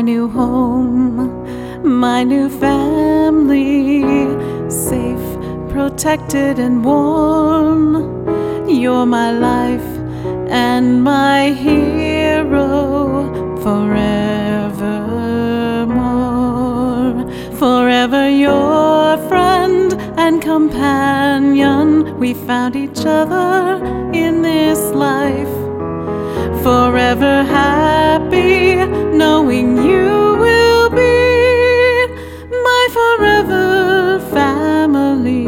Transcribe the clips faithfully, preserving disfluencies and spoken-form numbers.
my new home, my new family, safe, protected and warm. You're my life and my hero forevermore. Forever your friend and companion, we found each other in this life. Forever happy, knowing you will be my forever family.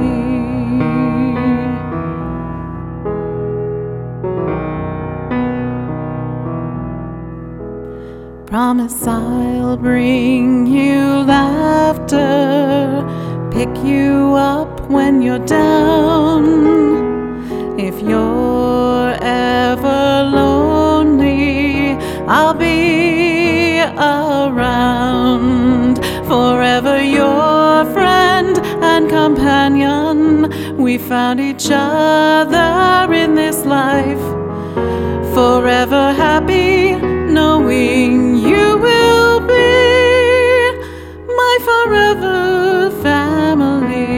Promise I'll bring you laughter, pick you up when you're down. If you're ever lonely, I'll be around. Forever your friend and companion, we found each other in this life. Forever happy, knowing you will be my forever family.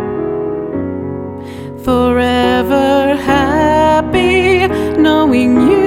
Forever happy, knowing you